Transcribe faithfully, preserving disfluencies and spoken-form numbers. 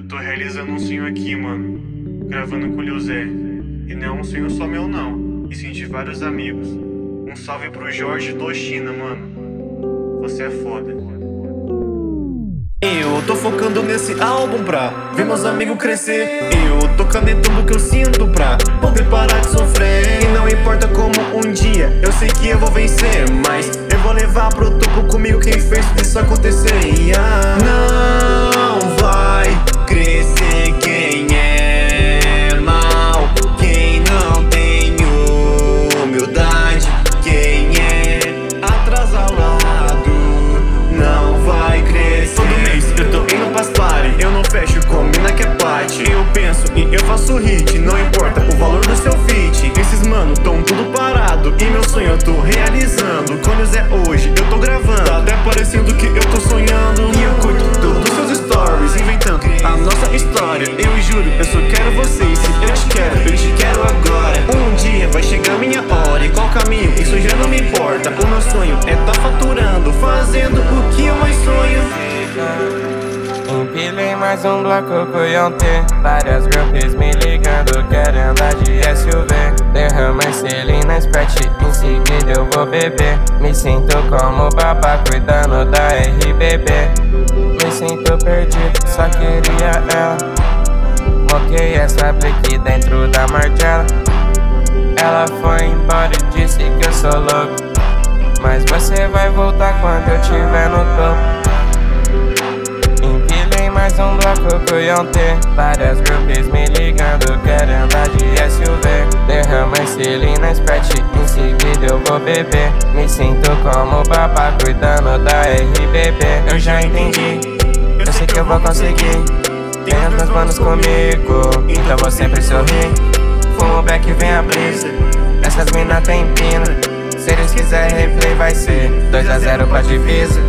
Eu tô realizando um sonho aqui, mano, gravando com o Lil Zé. E não é um sonho só meu não, e sim de vários amigos. Um salve pro Jorge Toshina, mano. Você é foda. Eu tô focando nesse álbum pra ver meus amigos crescer. Eu tô canetando o que eu sinto pra poder parar de sofrer. E não importa como um dia, eu sei que eu vou vencer, mas eu vou levar pro topo comigo quem fez isso acontecer. Ah, não vai crescer quem é mal, quem não tem humildade, quem é atrasado não vai crescer. Todo mês eu tô indo pras party, eu não fecho com mina que é parte. Eu penso e eu faço hit, não importa o valor do seu feat. Esses mano tão tudo parado e meu sonho eu tô realizando. Com eles é hoje, eu tô gravando, tá até parecendo que eu tô sonhando. E eu curto tudo dos seus stories, inventando a nossa história. Eu juro, eu só quero vocês, se eu te quero, eu te quero agora. Um dia vai chegar minha hora, e qual caminho, isso já não me importa. O meu sonho é tá faturando, fazendo o que eu mais sonho. Empilhei mais um bloco com Yonté, várias groupies me ligando, querem andar de S U V. Derrama Celina Sprite, em seguida eu vou beber. Me sinto como babá cuidando da R B B. Me sinto perdido, só queria ela. Moquei essa blick dentro da Margiela. Ela foi embora e disse que eu sou louco, mas você vai voltar quando eu tiver no topo. Empilhei mais um bloco com Yonté, várias groupies me ligando, querem andar de S U V. Derrama Celina Sprite, em seguida eu vou beber. Me sinto como babá cuidando da R B B. Eu já entendi, eu sei que eu vou conseguir. Tenho os meus manos comigo, então vou sempre sorrir. Fumo back, vem a brisa, essas mina tem pina. Se eles quiserem replay vai ser dois a zero pra divisa.